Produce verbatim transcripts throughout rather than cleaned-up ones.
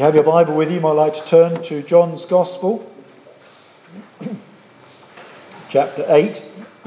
you have your Bible with you, you might like to turn to John's Gospel, chapter eight.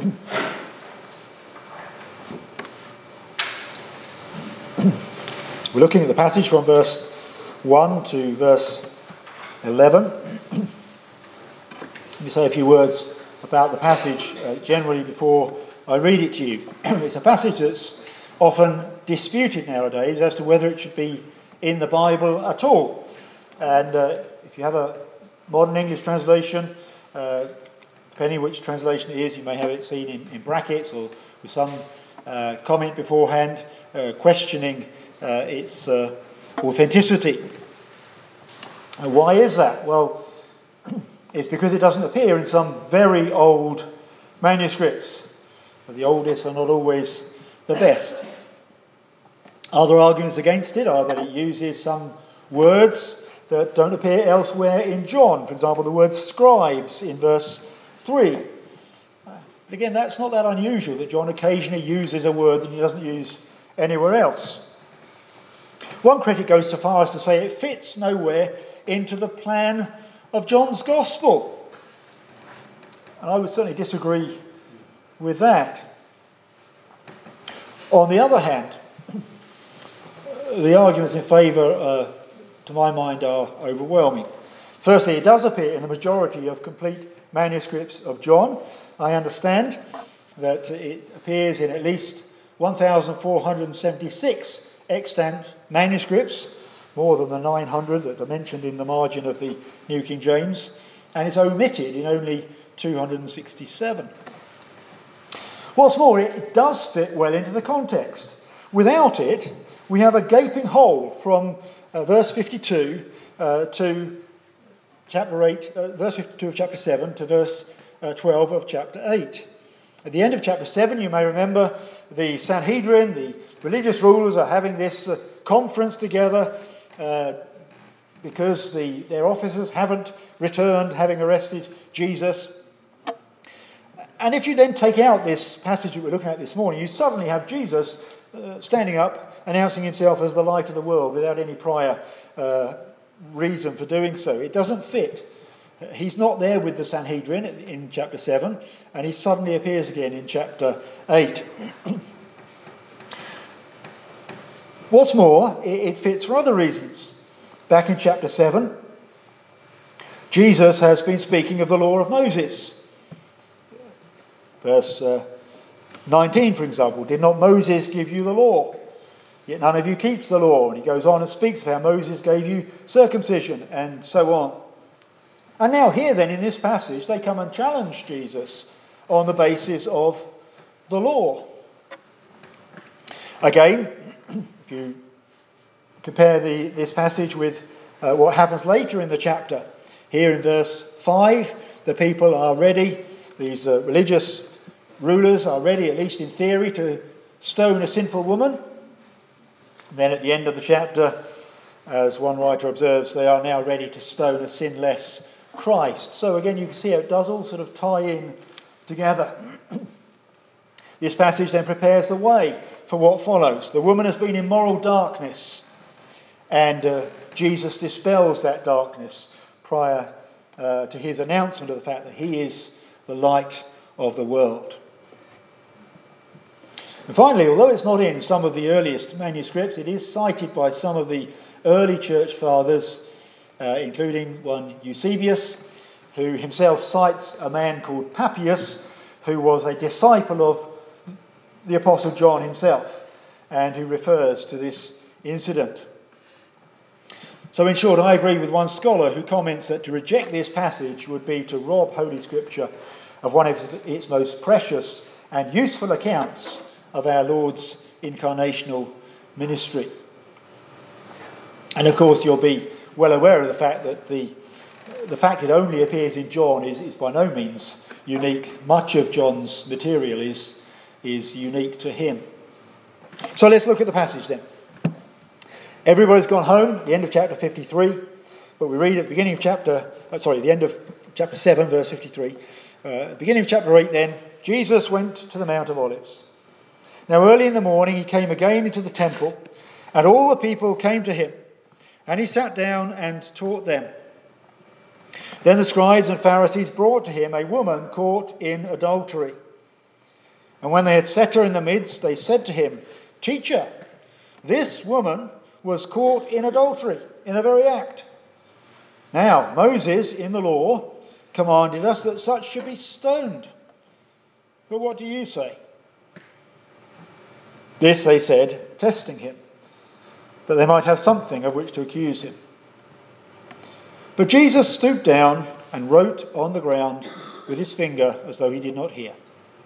We're looking at the passage from verse one to verse eleven. Let me say a few words about the passage uh, generally before I read it to you. It's a passage that's often disputed nowadays as to whether it should be in the Bible at all. And uh, if you have a modern English translation, uh, depending which translation it is, you may have it seen in, in brackets or with some uh, comment beforehand uh, questioning uh, its uh, authenticity. And why is that? Well, it's because it doesn't appear in some very old manuscripts. The oldest are not always the best. Other arguments against it are that it uses some words that don't appear elsewhere in John. For example, the word scribes in verse three. But again, that's not that unusual that John occasionally uses a word that he doesn't use anywhere else. One critic goes so far as to say it fits nowhere into the plan of John's Gospel. And I would certainly disagree with that. On the other hand, the arguments in favour, uh, to my mind, are overwhelming. Firstly, it does appear in the majority of complete manuscripts of John. I understand that it appears in at least one thousand four hundred seventy-six extant manuscripts, more than the nine hundred that are mentioned in the margin of the New King James, and it's omitted in only two hundred sixty-seven. What's more, it does fit well into the context. Without it, we have a gaping hole from uh, verse fifty-two uh, to chapter eight, uh, verse fifty-two of chapter seven to verse uh, twelve of chapter eight. At the end of chapter seven, you may remember the Sanhedrin, the religious rulers, are having this uh, conference together uh, because the, their officers haven't returned, having arrested Jesus. And if you then take out this passage that we're looking at this morning, you suddenly have Jesus uh, standing up, announcing himself as the light of the world without any prior uh, reason for doing so. It doesn't fit. He's not there with the Sanhedrin in chapter seven, and he suddenly appears again in chapter eight. What's more, it fits for other reasons. Back in chapter seven, Jesus has been speaking of the law of Moses. Verse uh, nineteen, for example, did not Moses give you the law? Yet none of you keeps the law. And he goes on and speaks of how Moses gave you circumcision and so on. And now here then in this passage they come and challenge Jesus on the basis of the law. Again, if you compare the, this passage with uh, what happens later in the chapter, here in verse five, the people are ready, these uh, religious rulers are ready, at least in theory, to stone a sinful woman. And then at the end of the chapter, as one writer observes, they are now ready to stone a sinless Christ. So again, you can see how it does all sort of tie in together. This passage then prepares the way for what follows. The woman has been in moral darkness, and uh, Jesus dispels that darkness prior uh, to his announcement of the fact that he is the light of the world. And finally, although it's not in some of the earliest manuscripts, it is cited by some of the early church fathers, uh, including one Eusebius, who himself cites a man called Papias, who was a disciple of the Apostle John himself, and who refers to this incident. So in short, I agree with one scholar who comments that to reject this passage would be to rob Holy Scripture of one of its most precious and useful accounts of our Lord's incarnational ministry. And of course you'll be well aware of the fact that the the fact it only appears in John is, is by no means unique. Much of John's material is, is unique to him. So let's look at the passage then. Everybody's gone home, the end of chapter fifty-three, but we read at the beginning of chapter, uh, sorry, the end of chapter seven, verse fifty-three. Uh, beginning of chapter eight then, Jesus went to the Mount of Olives. Now early in the morning he came again into the temple, and all the people came to him. and he sat down and taught them. Then the scribes and Pharisees brought to him a woman caught in adultery. And when they had set her in the midst, they said to him, "Teacher, this woman was caught in adultery, in the very act. Now, Moses in the law commanded us that such should be stoned. But what do you say?" This they said, testing him, that they might have something of which to accuse him. But Jesus stooped down and wrote on the ground with his finger as though he did not hear.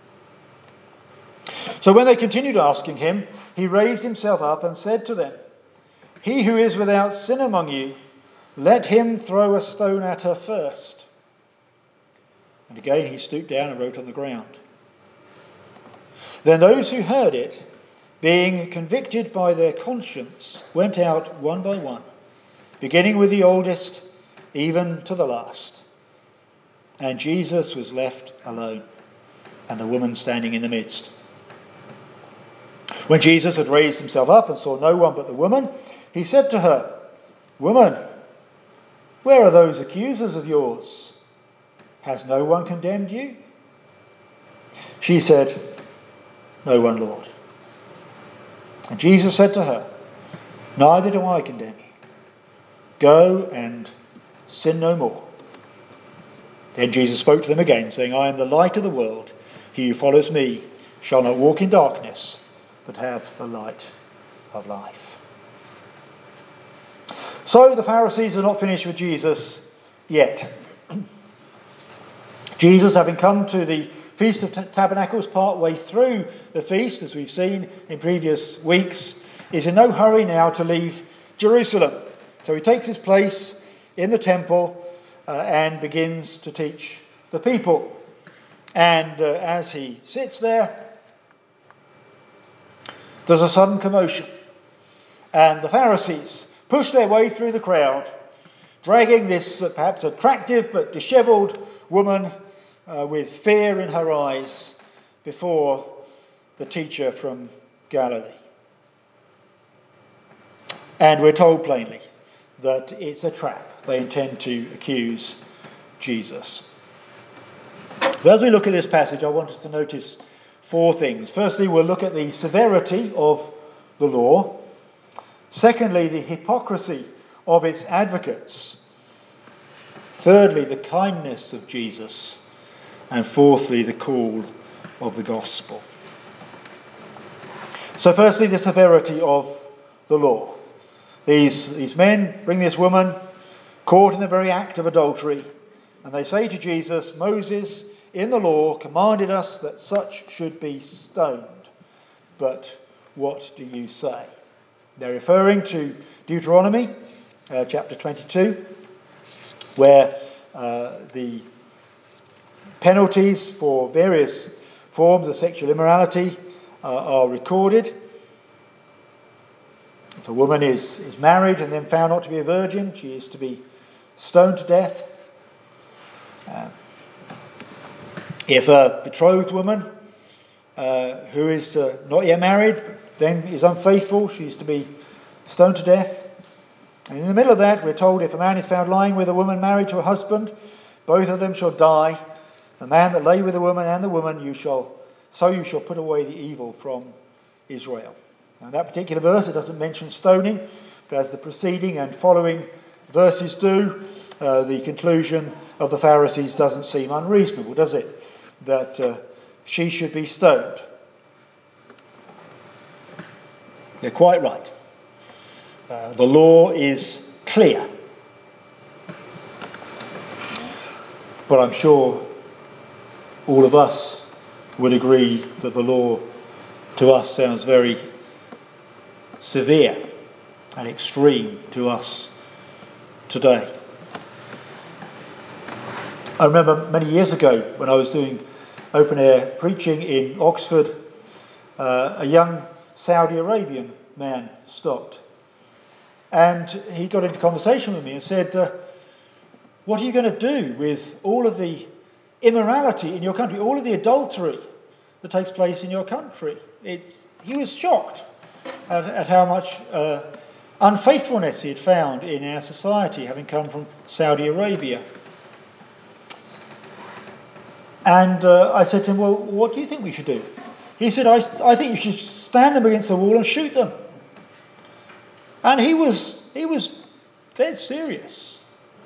So when they continued asking him, he raised himself up and said to them, "He who is without sin among you, let him throw a stone at her first." And again he stooped down and wrote on the ground. Then those who heard it, being convicted by their conscience, went out one by one, beginning with the oldest, even to the last. And Jesus was left alone, and the woman standing in the midst. When Jesus had raised himself up and saw no one but the woman, he said to her, "Woman, where are those accusers of yours? Has no one condemned you?" She said, "No one, Lord." And Jesus said to her, "Neither do I condemn you. Go and sin no more." Then Jesus spoke to them again, saying, "I am the light of the world. He who follows me shall not walk in darkness, but have the light of life." So the Pharisees are not finished with Jesus yet. Jesus, having come to the Feast of Tabernacles part way through the feast, as we've seen in previous weeks, is in no hurry now to leave Jerusalem. So he takes his place in the temple uh, and begins to teach the people. And uh, as he sits there, there's a sudden commotion. And the Pharisees push their way through the crowd, dragging this uh, perhaps attractive but dishevelled woman Uh, with fear in her eyes before the teacher from Galilee. And we're told plainly that it's a trap. They intend to accuse Jesus. But as we look at this passage, I want us to notice four things. Firstly, we'll look at the severity of the law. Secondly, the hypocrisy of its advocates. Thirdly, the kindness of Jesus. And fourthly, the call of the gospel. So firstly, the severity of the law. These, these men bring this woman caught in the very act of adultery, and they say to Jesus, "Moses in the law commanded us that such should be stoned. But what do you say?" They're referring to Deuteronomy uh, chapter twenty-two, where uh, the penalties for various forms of sexual immorality uh, are recorded. If a woman is, is married and then found not to be a virgin, she is to be stoned to death. Uh, if a betrothed woman uh, who is uh, not yet married then is unfaithful, she is to be stoned to death. And in the middle of that, we're told if a man is found lying with a woman married to a husband, both of them shall die. The man that lay with the woman and the woman, you shall, so you shall put away the evil from Israel. Now, in that particular verse, it doesn't mention stoning, but as the preceding and following verses do, uh, the conclusion of the Pharisees doesn't seem unreasonable, does it? That uh, she should be stoned. They're quite right. Uh, the law is clear. But I'm sure all of us would agree that the law to us sounds very severe and extreme to us today. I remember many years ago when I was doing open air preaching in Oxford, uh, a young Saudi Arabian man stopped and he got into conversation with me and said, uh, "What are you going to do with all of the immorality in your country, all of the adultery that takes place in your country?" It's, he was shocked at, at how much uh, unfaithfulness he had found in our society, having come from Saudi Arabia. And uh, I said to him, well, what do you think we should do? He said, I, I think you should stand them against the wall and shoot them. And he was, he was dead serious.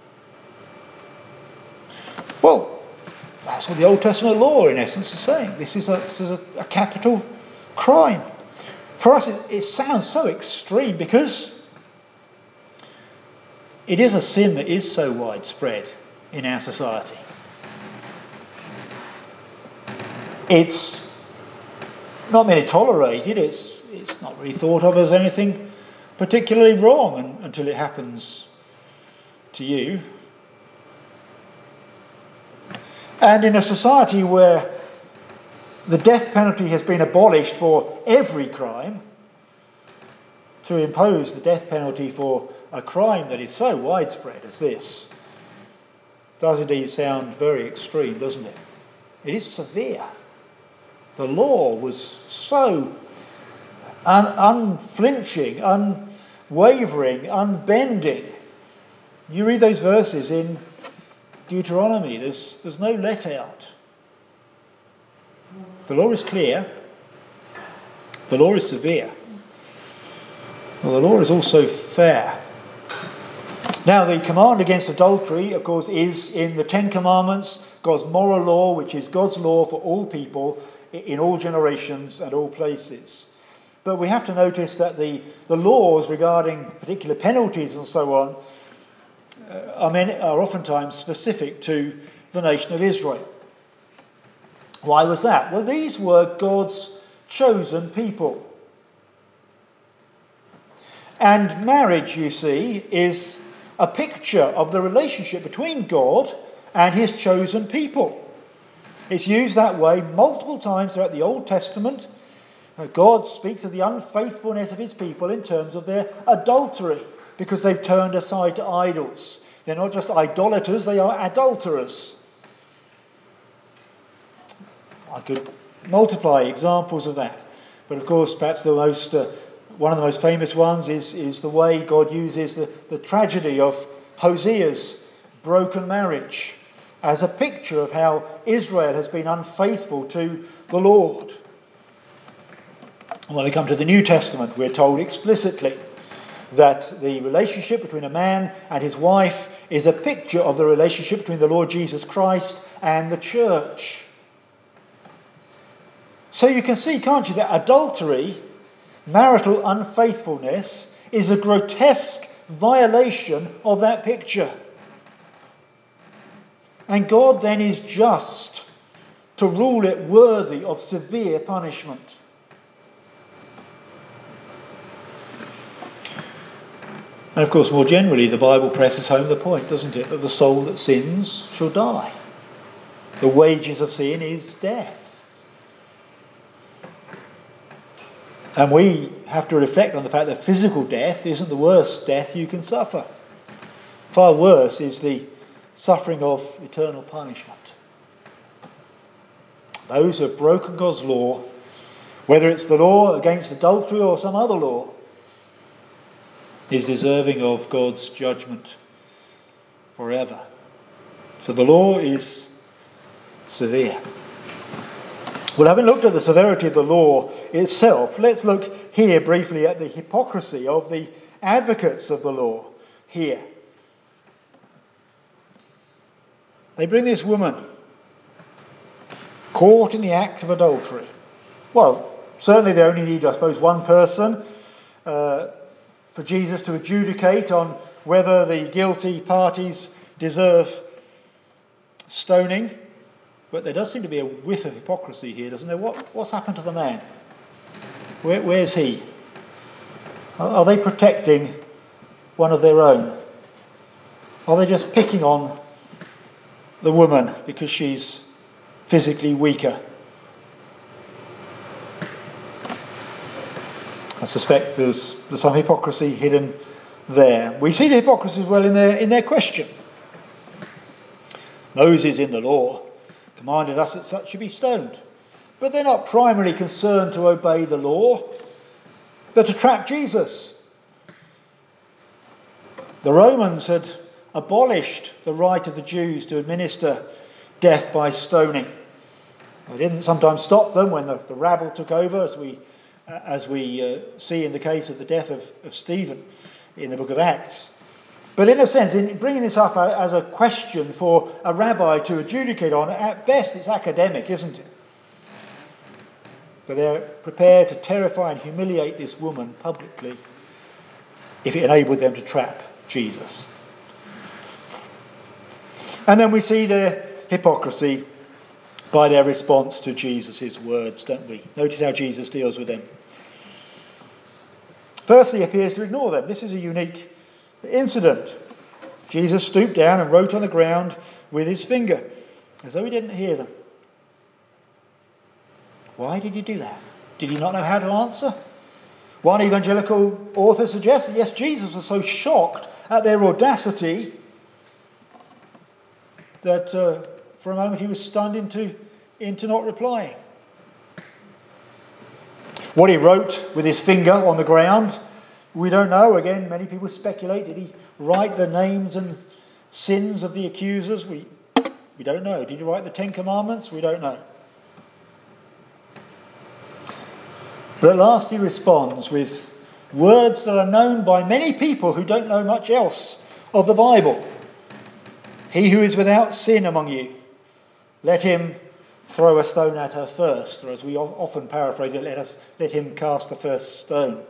Well, that's what the Old Testament law, in essence, is saying. This is a, this is a, a capital crime. For us, it, it sounds so extreme because it is a sin that is so widespread in our society. It's not merely tolerated, it's, it's not really thought of as anything particularly wrong and, until it happens to you. And in a society where the death penalty has been abolished for every crime, to impose the death penalty for a crime that is so widespread as this does indeed sound very extreme, doesn't it? It is severe. The law was so un- unflinching, unwavering, unbending. You read those verses in Deuteronomy, there's, there's no let out. The law is clear. The law is severe. Well, the law is also fair. Now, the command against adultery, of course, is in the Ten Commandments, God's moral law, which is God's law for all people in all generations and all places. But we have to notice that the, the laws regarding particular penalties and so on uh, are, many, are oftentimes specific to the nation of Israel. Why was that? Well, these were God's chosen people. And marriage, you see, is a picture of the relationship between God and his chosen people. It's used that way multiple times throughout the Old Testament. God speaks of the unfaithfulness of his people in terms of their adultery, because they've turned aside to idols. They're not just idolaters, they are adulterers. I could multiply examples of that. But of course, perhaps the most, uh, one of the most famous ones is, is the way God uses the, the tragedy of Hosea's broken marriage as a picture of how Israel has been unfaithful to the Lord. And when we come to the New Testament, we're told explicitly that the relationship between a man and his wife is a picture of the relationship between the Lord Jesus Christ and the church. So you can see, can't you, that adultery, marital unfaithfulness, is a grotesque violation of that picture. And God then is just to rule it worthy of severe punishment. And of course, more generally, the Bible presses home the point, doesn't it, that the soul that sins shall die. The wages of sin is death. And we have to reflect on the fact that physical death isn't the worst death you can suffer. Far worse is the suffering of eternal punishment. Those who have broken God's law, whether it's the law against adultery or some other law, is deserving of God's judgment forever. So the law is severe. Well, having looked at the severity of the law itself, let's look here briefly at the hypocrisy of the advocates of the law here. They bring this woman caught in the act of adultery. Well, certainly they only need, I suppose, one person uh, for Jesus to adjudicate on whether the guilty parties deserve stoning. But there does seem to be a whiff of hypocrisy here, doesn't there? What, what's happened to the man? Where, where's he? Are, are they protecting one of their own? Are they just picking on the woman because she's physically weaker? I suspect there's, there's some hypocrisy hidden there. We see the hypocrisy as well in their, in their question. Moses in the law commanded us that such should be stoned. But they're not primarily concerned to obey the law, but to trap Jesus. The Romans had abolished the right of the Jews to administer death by stoning. They didn't sometimes stop them when the, the rabble took over, as we uh, as we uh, see in the case of the death of, of Stephen in the book of Acts. But in a sense, in bringing this up as a question for a rabbi to adjudicate on, at best it's academic, isn't it? But they're prepared to terrify and humiliate this woman publicly if it enabled them to trap Jesus. And then we see their hypocrisy by their response to Jesus' words, don't we? Notice how Jesus deals with them. Firstly, he appears to ignore them. This is a unique incident. Jesus stooped down and wrote on the ground with his finger, as though he didn't hear them. Why did he do that? Did he not know how to answer? One evangelical author suggests that yes, Jesus was so shocked at their audacity that uh, for a moment he was stunned into, into not replying. What he wrote with his finger on the ground, we don't know. Again, many people speculate. Did he write the names and sins of the accusers? We, we don't know. Did he write the Ten Commandments? We don't know. But at last he responds with words that are known by many people who don't know much else of the Bible. He who is without sin among you, let him throw a stone at her first. Or as we often paraphrase it, let us let him cast the first stone.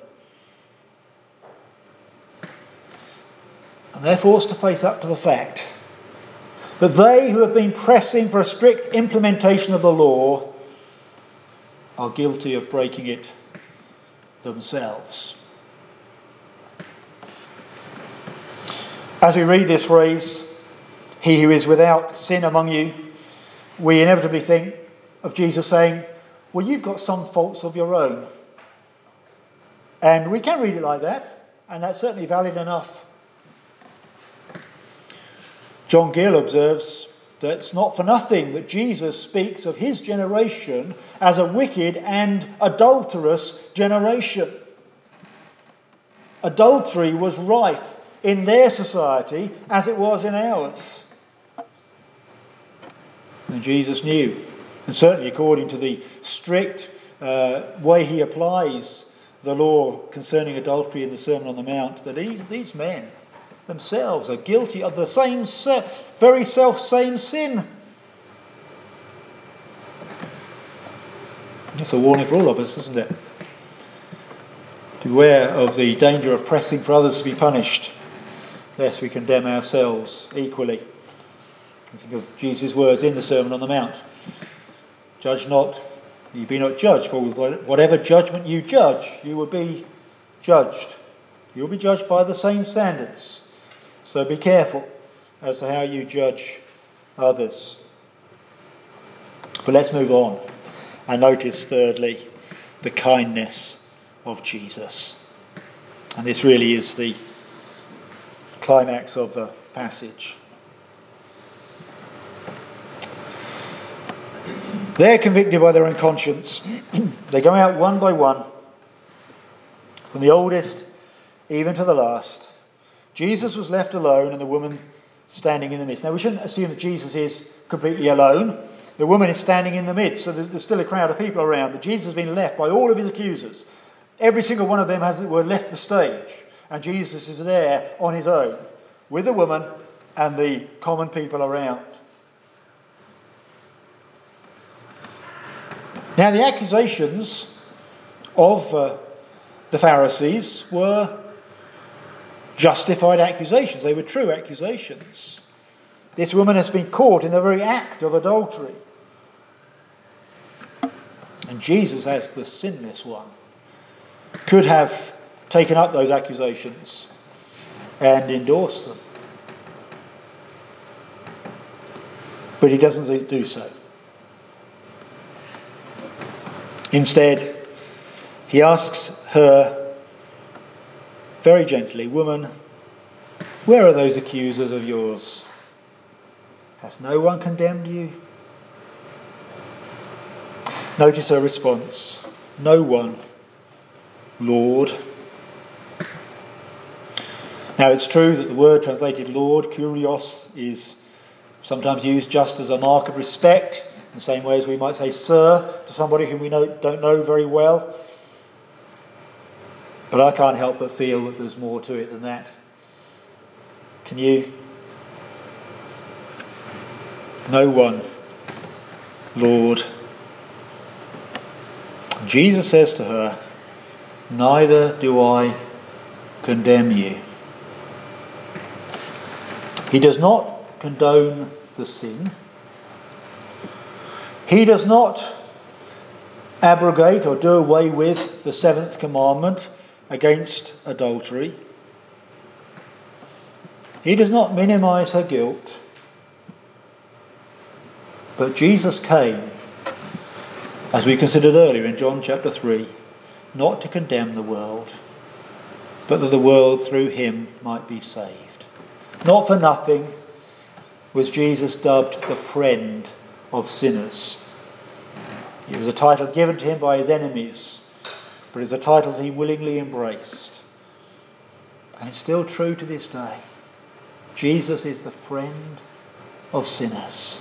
And they're forced to face up to the fact that they who have been pressing for a strict implementation of the law are guilty of breaking it themselves. As we read this phrase, he who is without sin among you, we inevitably think of Jesus saying, well, you've got some faults of your own. And we can read it like that, and that's certainly valid enough. John Gill observes that it's not for nothing that Jesus speaks of his generation as a wicked and adulterous generation. Adultery was rife in their society as it was in ours. And Jesus knew, and certainly according to the strict uh, way he applies the law concerning adultery in the Sermon on the Mount, that these, these men themselves are guilty of the same, very self-same sin. It's a warning for all of us, isn't it? To beware of the danger of pressing for others to be punished, lest we condemn ourselves equally. I think of Jesus' words in the Sermon on the Mount. Judge not, you be not judged, for with whatever judgment you judge, you will be judged. You will be judged by the same standards. So be careful as to how you judge others. But let's move on and notice, thirdly, the kindness of Jesus. And this really is the climax of the passage. They're convicted by their own conscience. They go out one by one, from the oldest even to the last. Jesus was left alone and the woman standing in the midst. Now, we shouldn't assume that Jesus is completely alone. The woman is standing in the midst, so there's, there's still a crowd of people around. But Jesus has been left by all of his accusers. Every single one of them, as it were, left the stage. And Jesus is there on his own with the woman and the common people around. Now, the accusations of uh, the Pharisees were justified accusations. They were true accusations. This woman has been caught in the very act of adultery. And Jesus, as the sinless one, could have taken up those accusations and endorsed them. But he doesn't do so. Instead, he asks her very gently, "Woman, where are those accusers of yours? Has no one condemned you?" Notice her response. "No one, Lord." Now it's true that the word translated Lord, kurios, is sometimes used just as a mark of respect, in the same way as we might say sir to somebody whom we know, don't know very well. But I can't help but feel that there's more to it than that. Can you? No one, Lord. Jesus says to her, neither do I condemn you. He does not condone the sin. He does not abrogate or do away with the seventh commandment against adultery. He does not minimize her guilt. But Jesus came, as we considered earlier in John chapter three, not to condemn the world, but that the world through him might be saved. Not for nothing was Jesus dubbed the friend of sinners. It was a title given to him by his enemies, but it's a title that he willingly embraced. And it's still true to this day. Jesus is the friend of sinners.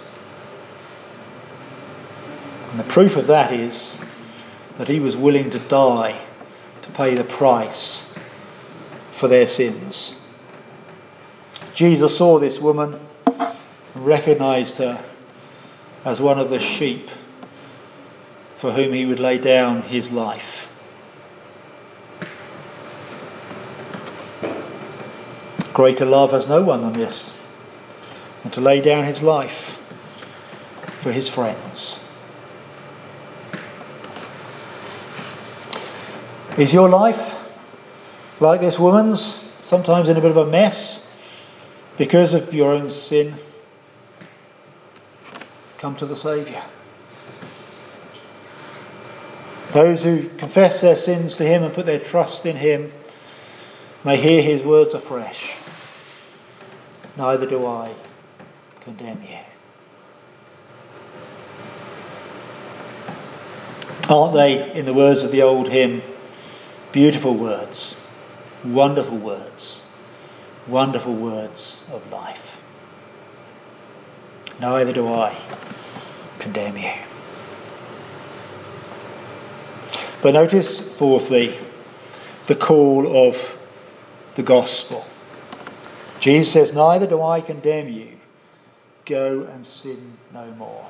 And the proof of that is that he was willing to die to pay the price for their sins. Jesus saw this woman and recognised her as one of the sheep for whom he would lay down his life. Greater love has no one than this, than to lay down his life for his friends. Is your life like this woman's, sometimes in a bit of a mess because of your own sin? Come to the Saviour. Those who confess their sins to him and put their trust in him may hear his words afresh. Neither do I condemn you. Aren't they, in the words of the old hymn, beautiful words, wonderful words, wonderful words of life? Neither do I condemn you. But notice, fourthly, the call of the gospel. Jesus says, neither do I condemn you. Go and sin no more.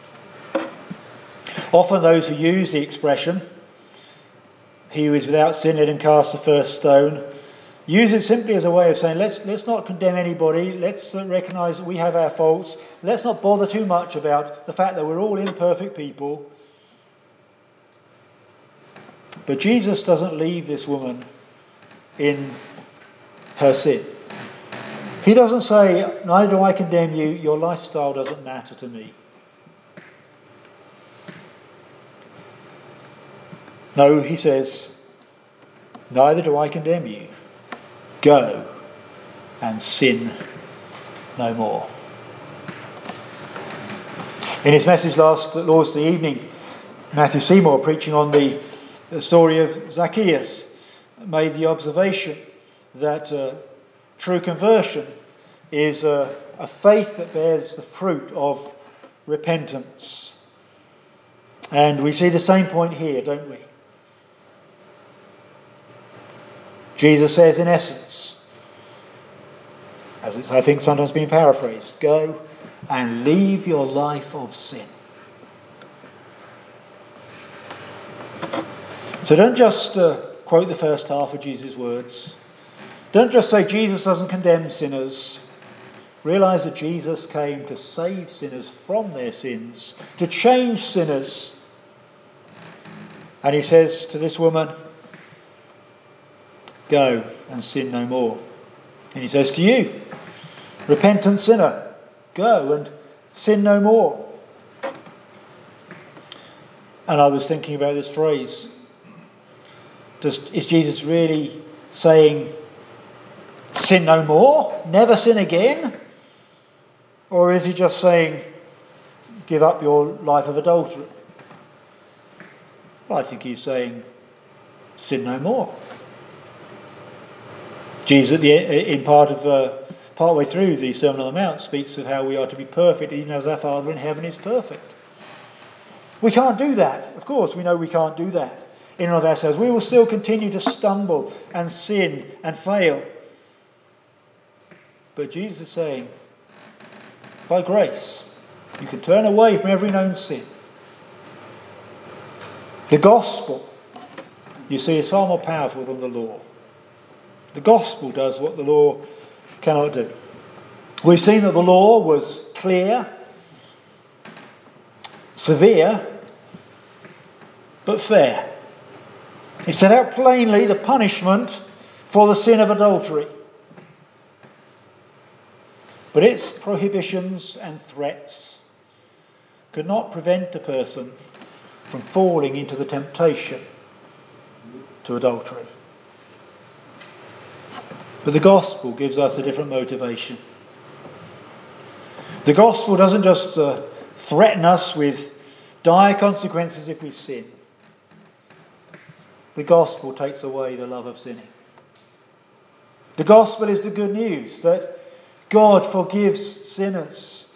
Often those who use the expression, he who is without sin, let him cast the first stone, use it simply as a way of saying, let's, let's not condemn anybody. Let's recognise that we have our faults. Let's not bother too much about the fact that we're all imperfect people. But Jesus doesn't leave this woman in her sin. He doesn't say, neither do I condemn you, your lifestyle doesn't matter to me. No, he says, neither do I condemn you. Go and sin no more. In his message last Lord's Day evening, Matthew Seymour, preaching on the, the story of Zacchaeus, made the observation that uh, true conversion is a, a faith that bears the fruit of repentance. And we see the same point here, don't we? Jesus says, in essence, as it's I think sometimes been paraphrased, go and leave your life of sin. So don't just uh, quote the first half of Jesus' words. Don't just say Jesus doesn't condemn sinners. Realise that Jesus came to save sinners from their sins, to change sinners. And he says to this woman, go and sin no more. And he says to you, repentant sinner, go and sin no more. And I was thinking about this phrase. Does, is Jesus really saying, sin no more? Never sin again? Or is he just saying, give up your life of adultery? Well, I think he's saying, sin no more. Jesus, at the, in part of uh, partway through the Sermon on the Mount, speaks of how we are to be perfect, even as our Father in heaven is perfect. We can't do that. Of course, we know we can't do that in and of ourselves. We will still continue to stumble and sin and fail. But Jesus is saying, by grace, you can turn away from every known sin. The gospel, you see, is far more powerful than the law. The gospel does what the law cannot do. We've seen that the law was clear, severe, but fair. It set out plainly the punishment for the sin of adultery. But its prohibitions and threats could not prevent a person from falling into the temptation to adultery. But the gospel gives us a different motivation. The gospel doesn't just uh, threaten us with dire consequences if we sin. The gospel takes away the love of sinning. The gospel is the good news that God forgives sinners.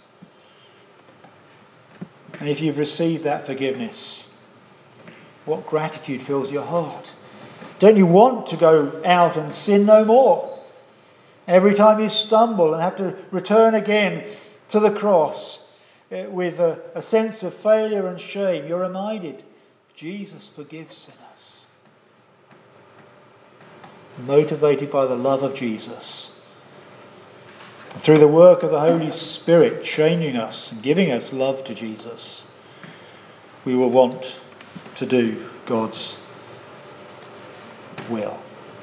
And if you've received that forgiveness, what gratitude fills your heart? Don't you want to go out and sin no more? Every time you stumble and have to return again to the cross uh, with a, a sense of failure and shame, you're reminded, Jesus forgives sinners. Motivated by the love of Jesus, through the work of the Holy Spirit changing us and giving us love to Jesus, we will want to do God's will.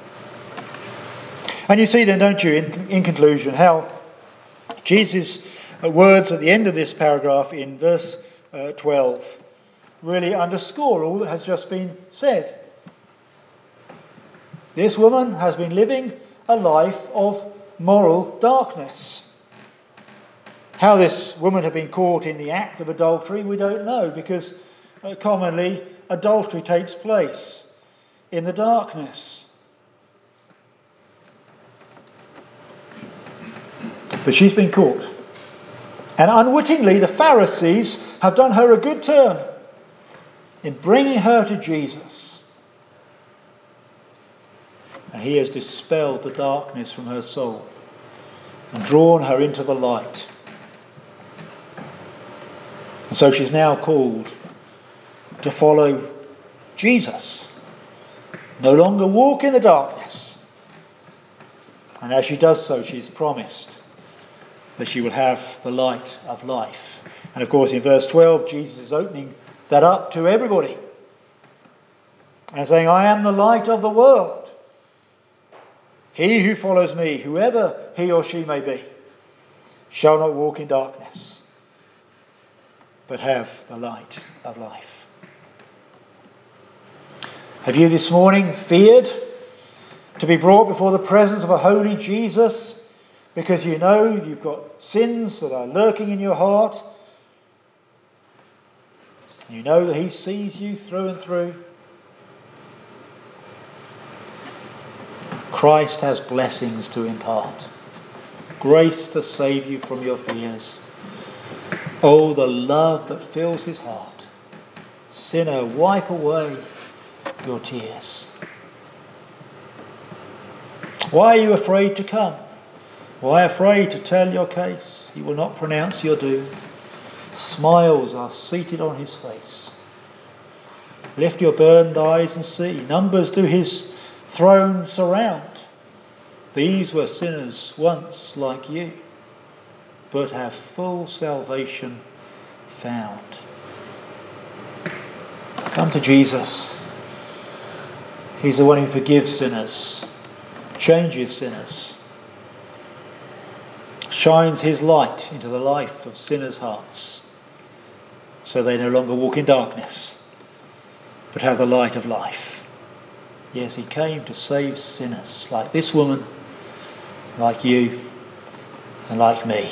And you see then, don't you, in, in conclusion, how Jesus' words at the end of this paragraph in verse uh, twelve really underscore all that has just been said. This woman has been living a life of moral darkness. How this woman had been caught in the act of adultery, we don't know, because uh, commonly adultery takes place in the darkness. But she's been caught. And unwittingly, the Pharisees have done her a good turn in bringing her to Jesus. And he has dispelled the darkness from her soul and drawn her into the light. And so she's now called to follow Jesus. No longer walk in the darkness. And as she does so, she's promised that she will have the light of life. And of course, in verse twelve, Jesus is opening that up to everybody and saying, I am the light of the world. He who follows me, whoever he or she may be, shall not walk in darkness, but have the light of life. Have you this morning feared to be brought before the presence of a holy Jesus because you know you've got sins that are lurking in your heart? You know that he sees you through and through. Christ has blessings to impart, grace to save you from your fears. Oh, the love that fills his heart. Sinner, wipe away your tears. Why are you afraid to come? Why afraid to tell your case? He will not pronounce your doom. Smiles are seated on his face. Lift your burdened eyes and see. Numbers do his throne surround. These were sinners once like you, but have full salvation found. Come to Jesus. He's the one who forgives sinners, changes sinners, shines his light into the life of sinners' hearts, so they no longer walk in darkness, but have the light of life. Yes, he came to save sinners like this woman, like you, and like me.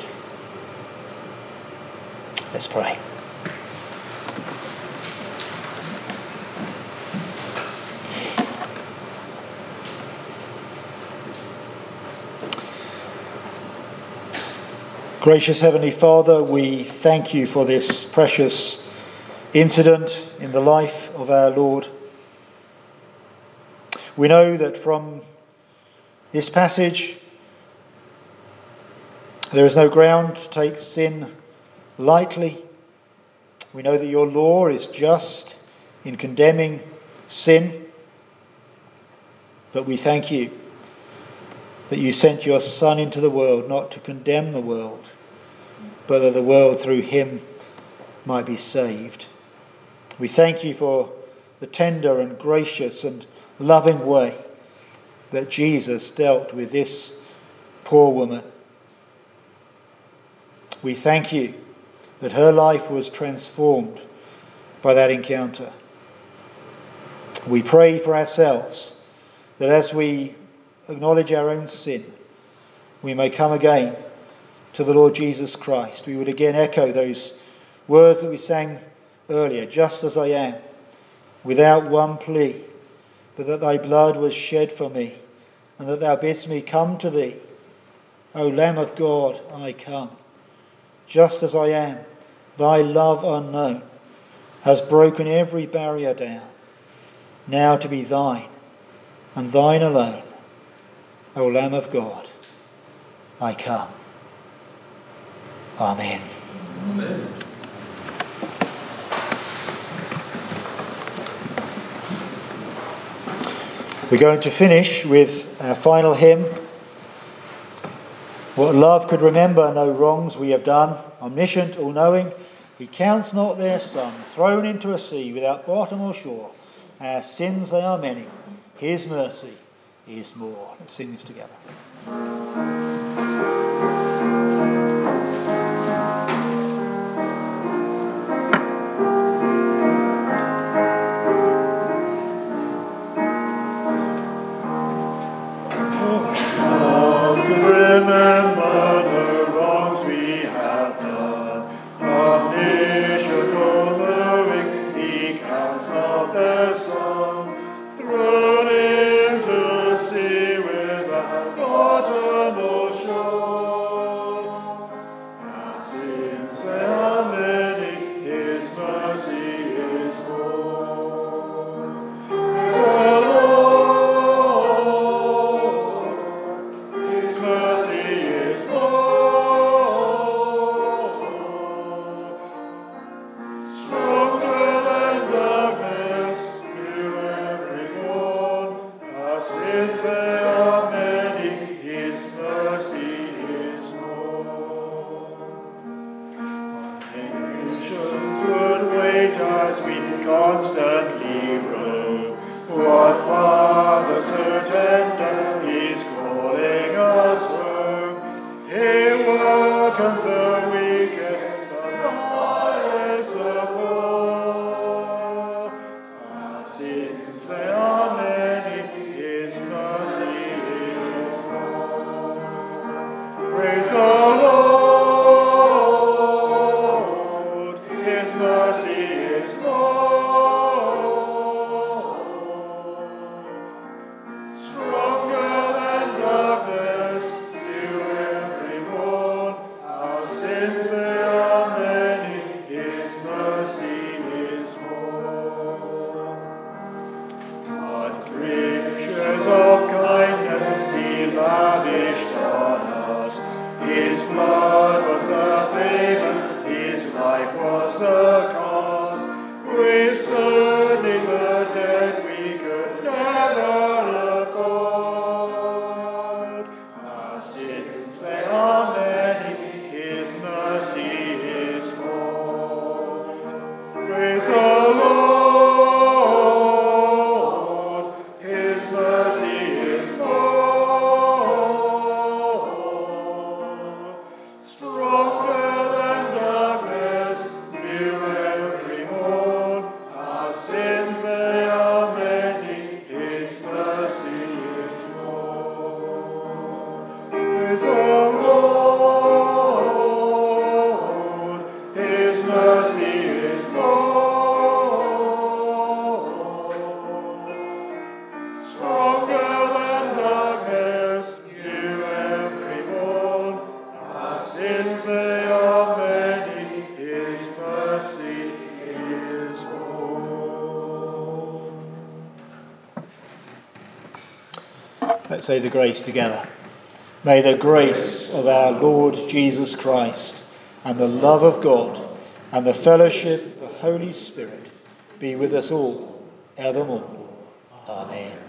Let's pray. Gracious Heavenly Father, we thank you for this precious incident in the life of our Lord. We know that from this passage there is no ground to take sin lightly. We know that your law is just in condemning sin, but we thank you that you sent your Son into the world not to condemn the world, but that the world through him might be saved. We thank you for the tender and gracious and loving way that Jesus dealt with this poor woman. We thank you that her life was transformed by that encounter. We pray for ourselves that as we acknowledge our own sin, we may come again to the Lord Jesus Christ. We would again echo those words that we sang earlier, just as I am, without one plea, but that thy blood was shed for me, and that thou bidst me come to thee. O Lamb of God, I come. Just as I am, thy love unknown has broken every barrier down, now to be thine, and thine alone. O Lamb of God, I come. Amen. Amen. We're going to finish with our final hymn. What love could remember no wrongs we have done, omniscient, all-knowing, he counts not their sum, thrown into a sea without bottom or shore. Our sins they are many, his mercy is more. Let's sing this together. Sins Let's say the grace together. May the grace of our Lord Jesus Christ and the love of God and the fellowship of the Holy Spirit be with us all evermore. Amen.